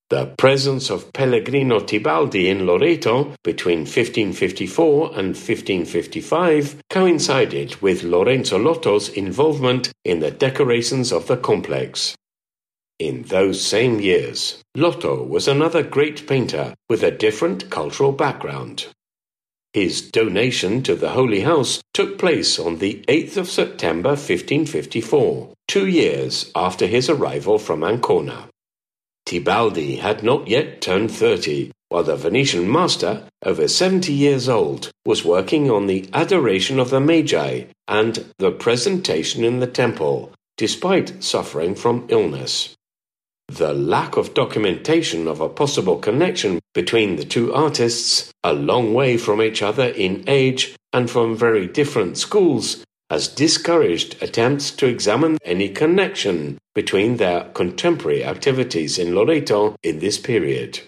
The presence of Pellegrino Tibaldi in Loreto between 1554 and 1555 coincided with Lorenzo Lotto's involvement in the decorations of the complex. In those same years, Lotto was another great painter with a different cultural background. His donation to the Holy House took place on the 8th of September 1554, 2 years after his arrival from Ancona. Tibaldi had not yet turned 30, while the Venetian master, over 70 years old, was working on the Adoration of the Magi and the Presentation in the Temple, despite suffering from illness. The lack of documentation of a possible connection between the two artists, a long way from each other in age and from very different schools, has discouraged attempts to examine any connection between their contemporary activities in Loreto in this period.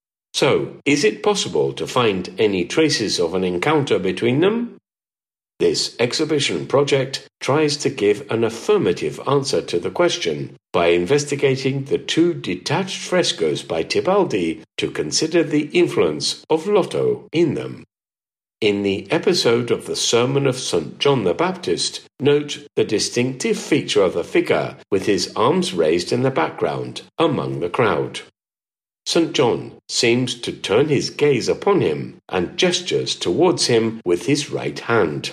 So, is it possible to find any traces of an encounter between them? This exhibition project tries to give an affirmative answer to the question by investigating the 2 detached frescoes by Tibaldi to consider the influence of Lotto in them. In the episode of the Sermon of St. John the Baptist, note the distinctive feature of the figure with his arms raised in the background among the crowd. St. John seems to turn his gaze upon him and gestures towards him with his right hand.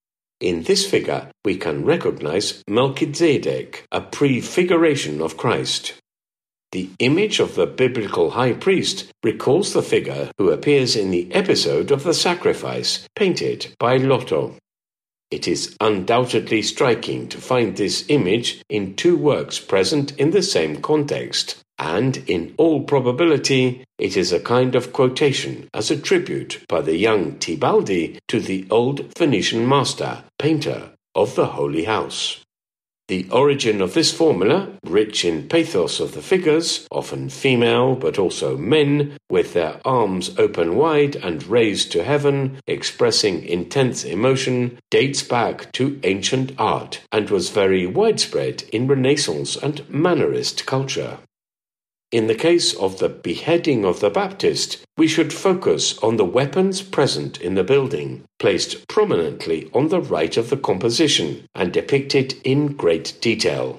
In this figure, we can recognize Melchizedek, a prefiguration of Christ. The image of the biblical high priest recalls the figure who appears in the episode of the sacrifice, painted by Lotto. It is undoubtedly striking to find this image in 2 works present in the same context, and in all probability it is a kind of quotation as a tribute by the young Tibaldi to the old Venetian master, painter of the Holy House. The origin of this formula, rich in pathos of the figures, often female but also men, with their arms open wide and raised to heaven, expressing intense emotion, dates back to ancient art and was very widespread in Renaissance and Mannerist culture. In the case of the beheading of the Baptist, we should focus on the weapons present in the building, placed prominently on the right of the composition and depicted in great detail.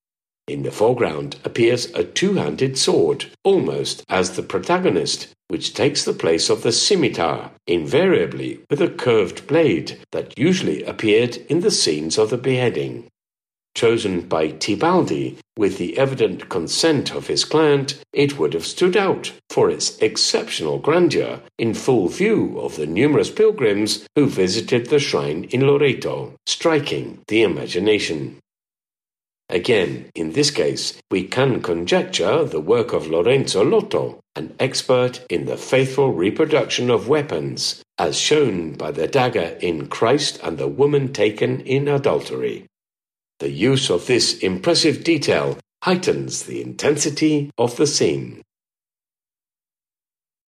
In the foreground appears a 2-handed sword, almost as the protagonist, which takes the place of the scimitar, invariably with a curved blade that usually appeared in the scenes of the beheading. Chosen by Tibaldi with the evident consent of his client, it would have stood out for its exceptional grandeur in full view of the numerous pilgrims who visited the shrine in Loreto, striking the imagination. Again, in this case, we can conjecture the work of Lorenzo Lotto, an expert in the faithful reproduction of weapons, as shown by the dagger in Christ and the woman taken in adultery. The use of this impressive detail heightens the intensity of the scene.